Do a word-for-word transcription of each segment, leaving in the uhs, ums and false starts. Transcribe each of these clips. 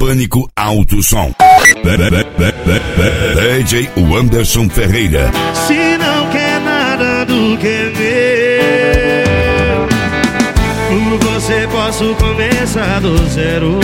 Pânico Alto Som. D J Anderson Ferreira. Se não quer nada do que é meu, por você posso começar do zero.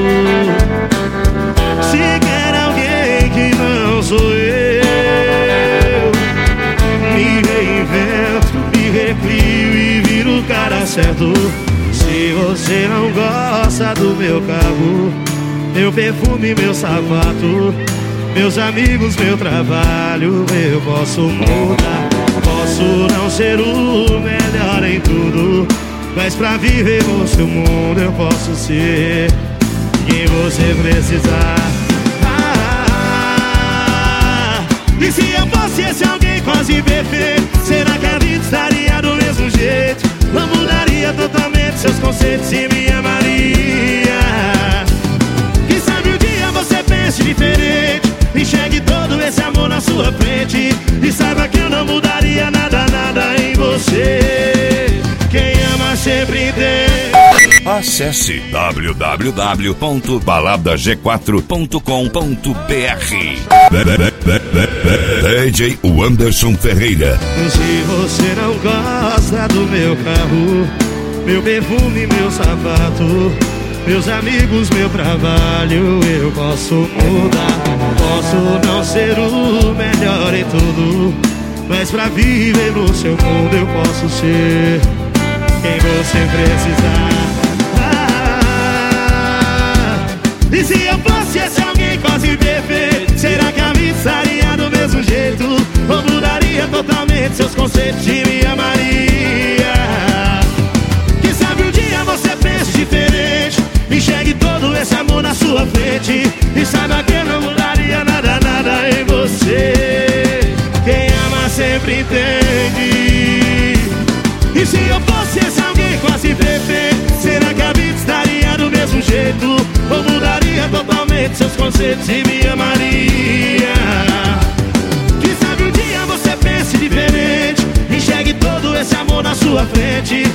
Se quer alguém que não sou eu, me reinvento, me recrio e viro o cara certo. Se você não gosta do meu carro, meu perfume, meu sapato, meus amigos, meu trabalho, eu posso mudar. Posso não ser o melhor em tudo, mas pra viver no seu mundo eu posso ser quem você precisar. Ah, e se eu fosse esse alguém quase perfeito, será que a vida estaria do mesmo jeito? Não mudaria totalmente seus conceitos e me amaria. Quem sabe um dia você pense diferente, enxergue todo esse amor na sua frente e saiba que eu não mudaria nada, nada em você. Quem ama sempre tem. Acesse w w w ponto balada g quatro ponto com ponto b r. D J Anderson Ferreira. Se você não gosta do meu carro, meu perfume, meu sapato, meus amigos, meu trabalho, eu posso mudar. Posso não ser o melhor em tudo, mas pra viver no seu mundo eu posso ser quem você precisar. Ah, e se eu fosse esse alguém quase perfeito, será que a vida estaria do mesmo jeito? Ou mudaria totalmente seus conceitos e me amaria? Quem sabe um dia você pense diferente, enxergue todo esse amor na sua frente e saiba que eu não mudaria nada, nada em você. Quem ama sempre entende. E se eu fosse esse alguém quase perfeito, será que a vida estaria do mesmo jeito? Ou mudaria totalmente seus conceitos e me amaria? Quem sabe um dia você pense diferente, enxergue todo esse amor na sua frente